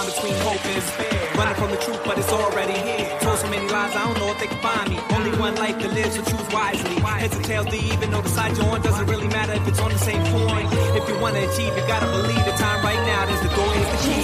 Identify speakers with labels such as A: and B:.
A: between hope and despair. Running from the truth, but it's already here. Told so many lies, I don't know if they can find me. Only one life to live, so choose wisely. Heads or tails, do you even know the side you're on? Doesn't really matter if it's on the same point. If you wanna achieve, you gotta believe the time right now. There's the door, here's the key.